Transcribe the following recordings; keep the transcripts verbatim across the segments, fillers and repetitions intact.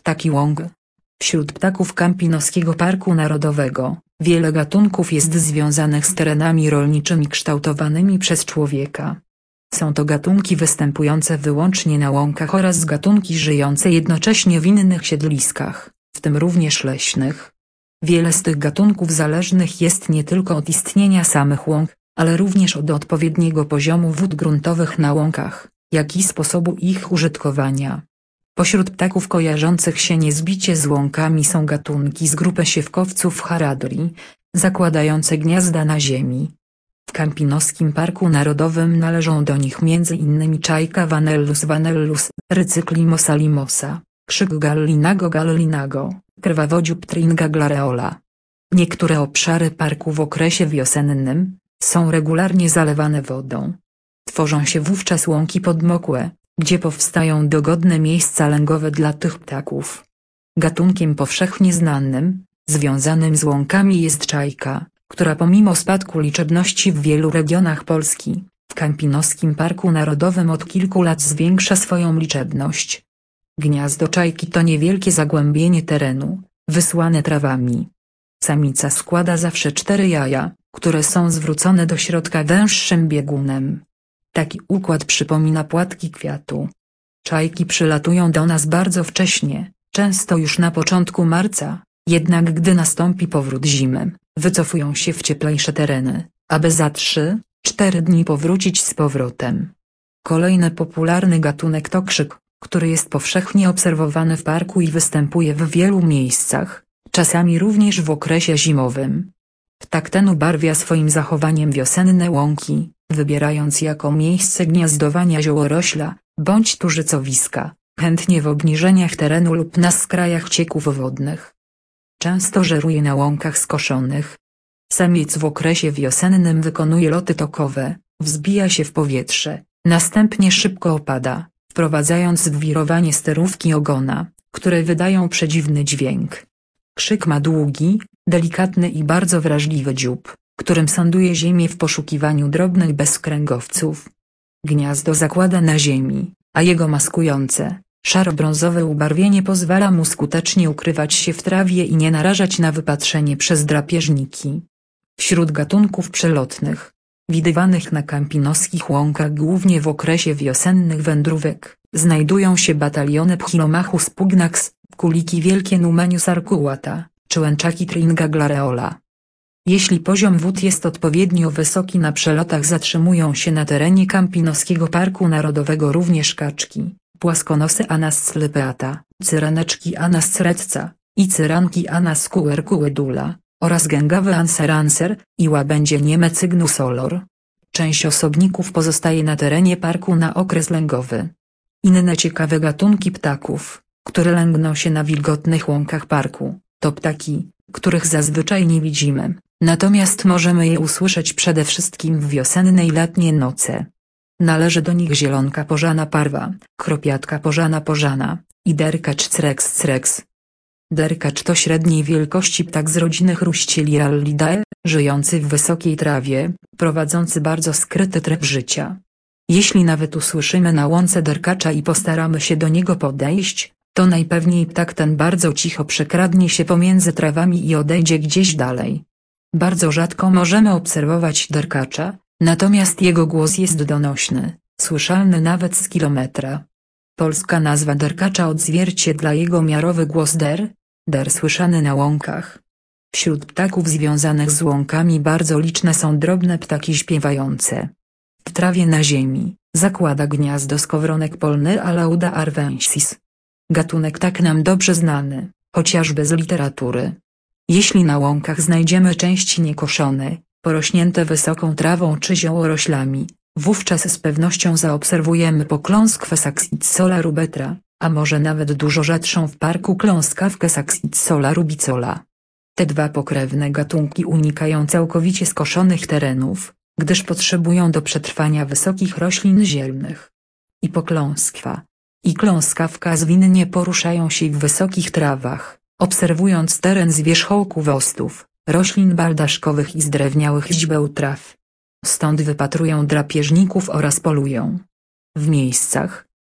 Ptaki łąk. Wśród ptaków Kampinoskiego Parku Narodowego, wiele gatunków jest związanych z terenami rolniczymi kształtowanymi przez człowieka. Są to gatunki występujące wyłącznie na łąkach oraz gatunki żyjące jednocześnie w innych siedliskach, w tym również leśnych. Wiele z tych gatunków zależnych jest nie tylko od istnienia samych łąk, ale również od odpowiedniego poziomu wód gruntowych na łąkach, jak i sposobu ich użytkowania. Pośród ptaków kojarzących się niezbicie z łąkami są gatunki z grupy siewkowców Haradri, zakładające gniazda na ziemi. W Kampinoskim Parku Narodowym należą do nich między innymi czajka Vanellus vanellus, Rycyklimosa limosa, krzyk gallinago gallinago, krwawodziób Tringa glareola. Niektóre obszary parku w okresie wiosennym są regularnie zalewane wodą. Tworzą się wówczas łąki podmokłe, gdzie powstają dogodne miejsca lęgowe dla tych ptaków. Gatunkiem powszechnie znanym, związanym z łąkami jest czajka, która pomimo spadku liczebności w wielu regionach Polski, w Kampinoskim Parku Narodowym od kilku lat zwiększa swoją liczebność. Gniazdo czajki to niewielkie zagłębienie terenu, wysłane trawami. Samica składa zawsze cztery jaja, które są zwrócone do środka węższym biegunem. Taki układ przypomina płatki kwiatu. Czajki przylatują do nas bardzo wcześnie, często już na początku marca, jednak gdy nastąpi powrót zimy, wycofują się w cieplejsze tereny, aby za trzy cztery dni powrócić z powrotem. Kolejny popularny gatunek to krzyk, który jest powszechnie obserwowany w parku i występuje w wielu miejscach, czasami również w okresie zimowym. Ptak ten ubarwia swoim zachowaniem wiosenne łąki, wybierając jako miejsce gniazdowania ziołorośla, bądź tużycowiska, chętnie w obniżeniach terenu lub na skrajach cieków wodnych. Często żeruje na łąkach skoszonych. Samiec w okresie wiosennym wykonuje loty tokowe, wzbija się w powietrze, następnie szybko opada, wprowadzając w wirowanie sterówki ogona, które wydają przedziwny dźwięk. Krzyk ma długi, delikatny i bardzo wrażliwy dziób, którym sonduje ziemię w poszukiwaniu drobnych bezkręgowców. Gniazdo zakłada na ziemi, a jego maskujące, szaro-brązowe ubarwienie pozwala mu skutecznie ukrywać się w trawie i nie narażać na wypatrzenie przez drapieżniki. Wśród gatunków przelotnych, widywanych na kampinoskich łąkach głównie w okresie wiosennych wędrówek, znajdują się bataliony Philomachus pugnax, kuliki wielkie Numenius arcuata, czy łęczaki Tringa glareola. Jeśli poziom wód jest odpowiednio wysoki na przelotach, zatrzymują się na terenie Kampinoskiego Parku Narodowego również kaczki, płaskonosy Anas slypeata, cyraneczki Anas cretca i cyranki Anas querquedula, oraz gęgawy Anser anser i łabędzie nieme Cygnus olor. Część osobników pozostaje na terenie parku na okres lęgowy. Inne ciekawe gatunki ptaków, które lęgną się na wilgotnych łąkach parku, to ptaki, których zazwyczaj nie widzimy, natomiast możemy je usłyszeć przede wszystkim w wiosenne i letnie noce. Należy do nich zielonka pożana parwa, kropiatka pożana pożana i derkacz crex crex. Derkacz to średniej wielkości ptak z rodziny Chruścielirallidae, żyjący w wysokiej trawie, prowadzący bardzo skryty tryb życia. Jeśli nawet usłyszymy na łące derkacza i postaramy się do niego podejść, to najpewniej ptak ten bardzo cicho przekradnie się pomiędzy trawami i odejdzie gdzieś dalej. Bardzo rzadko możemy obserwować derkacza, natomiast jego głos jest donośny, słyszalny nawet z kilometra. Polska nazwa derkacza odzwierciedla jego miarowy głos der, der słyszany na łąkach. Wśród ptaków związanych z łąkami bardzo liczne są drobne ptaki śpiewające. W trawie na ziemi zakłada gniazdo skowronek polny Alauda arvensis. Gatunek tak nam dobrze znany, chociażby z literatury. Jeśli na łąkach znajdziemy części niekoszone, porośnięte wysoką trawą czy ziołoroślami, wówczas z pewnością zaobserwujemy pokląskwę Saxipsola rubetra, a może nawet dużo rzadszą w parku kląskawkę Saxipsola rubicola. Te dwa pokrewne gatunki unikają całkowicie skoszonych terenów, gdyż potrzebują do przetrwania wysokich roślin zielnych. I pokląskwa, i kląskawka zwinnie poruszają się w wysokich trawach, obserwując teren z wierzchołku wostów, roślin baldaszkowych i zdrewniałych źdźbeł traw. Stąd wypatrują drapieżników oraz polują. W miejscach,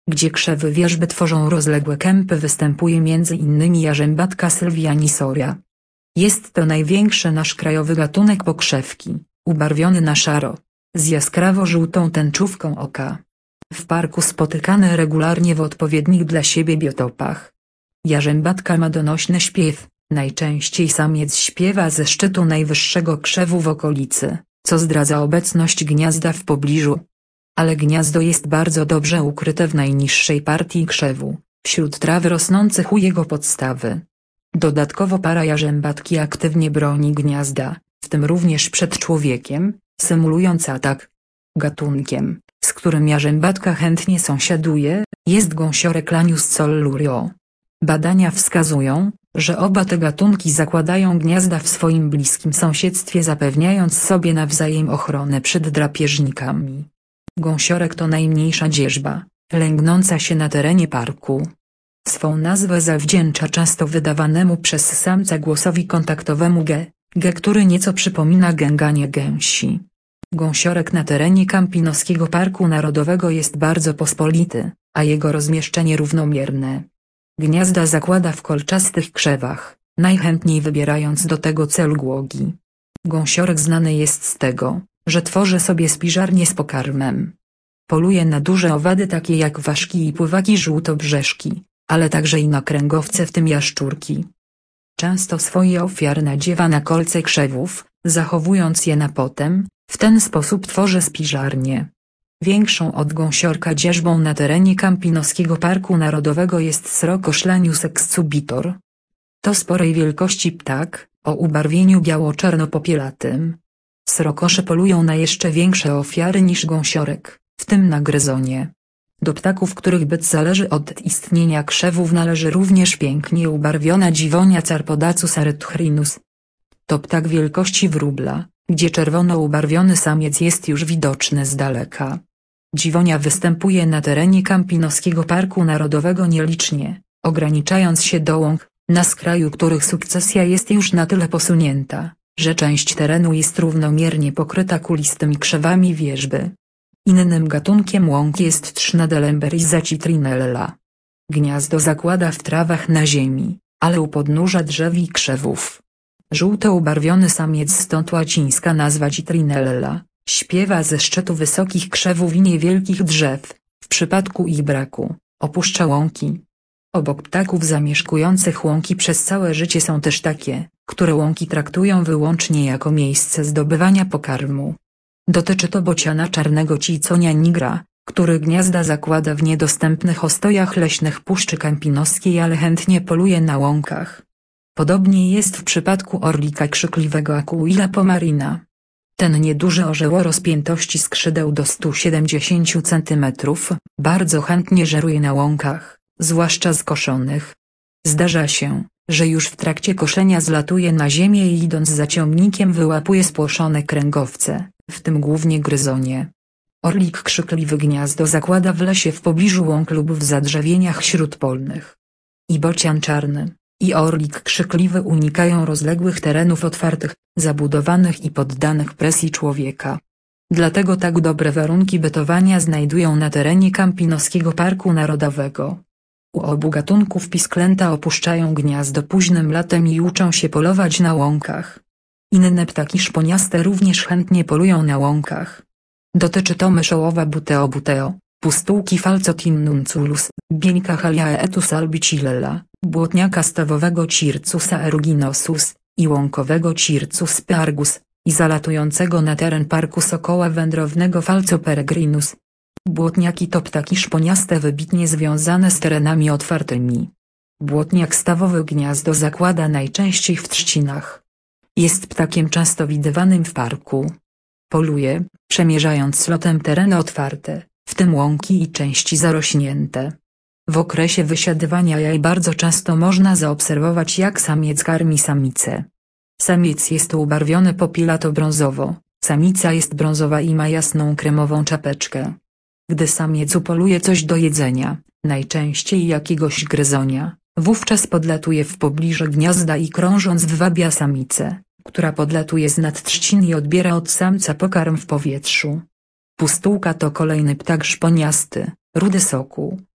Gdzie krzewy wierzby tworzą rozległe kępy, występuje między innymi jarzębatka sylwianisoria. Jest to największy nasz krajowy gatunek pokrzewki, ubarwiony na szaro, z jaskrawo-żółtą tęczówką oka. W parku spotykany regularnie w odpowiednich dla siebie biotopach. Jarzębatka ma donośny śpiew, najczęściej samiec śpiewa ze szczytu najwyższego krzewu w okolicy, co zdradza obecność gniazda w pobliżu. Ale gniazdo jest bardzo dobrze ukryte w najniższej partii krzewu, wśród traw rosnących u jego podstawy. Dodatkowo para jarzębatki aktywnie broni gniazda, w tym również przed człowiekiem, symulując atak. Gatunkiem, z którym jarzębatka chętnie sąsiaduje, jest gąsiorek Lanius sollurio. Badania wskazują, że oba te gatunki zakładają gniazda w swoim bliskim sąsiedztwie, zapewniając sobie nawzajem ochronę przed drapieżnikami. Gąsiorek to najmniejsza dzierżba, lęgnąca się na terenie parku. Swą nazwę zawdzięcza często wydawanemu przez samca głosowi kontaktowemu ge, ge, który nieco przypomina gęganie gęsi. Gąsiorek na terenie Kampinoskiego Parku Narodowego jest bardzo pospolity, a jego rozmieszczenie równomierne. Gniazda zakłada w kolczastych krzewach, najchętniej wybierając do tego celu głogi. Gąsiorek znany jest z tego, że tworzy sobie spiżarnię z pokarmem. Poluje na duże owady takie jak ważki i pływaki żółtobrzeszki, ale także i na kręgowce, w tym jaszczurki. Często swoje ofiary nadziewa na kolce krzewów, zachowując je na potem, w ten sposób tworzy spiżarnię. Większą od gąsiorka dzierżbą na terenie Kampinoskiego Parku Narodowego jest srokosz Lanius exsubitor. To sporej wielkości ptak, o ubarwieniu biało-czarno-popielatym. Srokosze polują na jeszcze większe ofiary niż gąsiorek, w tym na gryzonie. Do ptaków, których byt zależy od istnienia krzewów, należy również pięknie ubarwiona dziwonia Carpodacus arethurinus. To ptak wielkości wróbla, gdzie czerwono ubarwiony samiec jest już widoczny z daleka. Dziwonia występuje na terenie Kampinoskiego Parku Narodowego nielicznie, ograniczając się do łąk, na skraju których sukcesja jest już na tyle posunięta, że część terenu jest równomiernie pokryta kulistymi krzewami wierzby. Innym gatunkiem łąk jest trzna Delemberyza citrinella. Gniazdo zakłada w trawach na ziemi, ale u podnóża drzew i krzewów. Żółto ubarwiony samiec, stąd łacińska nazwa citrinella, śpiewa ze szczytu wysokich krzewów i niewielkich drzew, w przypadku ich braku, opuszcza łąki. Obok ptaków zamieszkujących łąki przez całe życie są też takie, które łąki traktują wyłącznie jako miejsce zdobywania pokarmu. Dotyczy to bociana czarnego Ciconia nigra, który gniazda zakłada w niedostępnych ostojach leśnych Puszczy Kampinoskiej, ale chętnie poluje na łąkach. Podobnie jest w przypadku orlika krzykliwego Aquila pomarina. Ten nieduży orzeł o rozpiętości skrzydeł do stu siedemdziesięciu centymetrów, bardzo chętnie żeruje na łąkach, zwłaszcza skoszonych. Zdarza się, że już w trakcie koszenia zlatuje na ziemię i idąc za ciągnikiem wyłapuje spłoszone kręgowce, w tym głównie gryzonie. Orlik krzykliwy gniazdo zakłada w lesie w pobliżu łąk lub w zadrzewieniach śródpolnych. I bocian czarny, i orlik krzykliwy unikają rozległych terenów otwartych, zabudowanych i poddanych presji człowieka. Dlatego tak dobre warunki bytowania znajdują na terenie Kampinoskiego Parku Narodowego. U obu gatunków pisklęta opuszczają gniazdo późnym latem i uczą się polować na łąkach. Inne ptaki szponiaste również chętnie polują na łąkach. Dotyczy to myszołowa buteo buteo, pustułki Falcotinnunculus, bieńka Haliaetus albicilella, błotniaka stawowego Circusa eruginosus, i łąkowego Circus peargus, i zalatującego na teren parku sokoła wędrownego Falco peregrinus. Błotniaki to ptaki szponiaste wybitnie związane z terenami otwartymi. Błotniak stawowy gniazdo zakłada najczęściej w trzcinach. Jest ptakiem często widywanym w parku. Poluje, przemierzając lotem tereny otwarte, w tym łąki i części zarośnięte. W okresie wysiadywania jaj bardzo często można zaobserwować, jak samiec karmi samicę. Samiec jest ubarwiony popielato-brązowo, samica jest brązowa i ma jasną kremową czapeczkę. Gdy samiec upoluje coś do jedzenia, najczęściej jakiegoś gryzonia, wówczas podlatuje w pobliżu gniazda i krążąc wywabia samicę, która podlatuje z nad trzcin i odbiera od samca pokarm w powietrzu. Pustułka to kolejny ptak szponiasty, rudy sokół,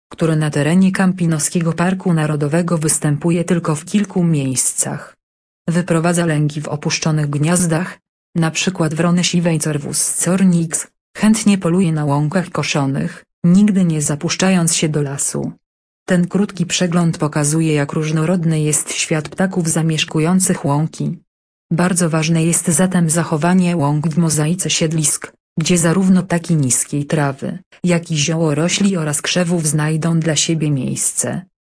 który na terenie Campinoskiego Parku Narodowego występuje tylko w kilku miejscach. Wyprowadza lęgi w opuszczonych gniazdach, na przykład wrony siwej Corvus cornix, chętnie poluje na łąkach koszonych, nigdy nie zapuszczając się do lasu. Ten krótki przegląd pokazuje, jak różnorodny jest świat ptaków zamieszkujących łąki. Bardzo ważne jest zatem zachowanie łąk w mozaice siedlisk, gdzie zarówno ptaki niskiej trawy, jak i ziołorośli oraz krzewów znajdą dla siebie miejsce.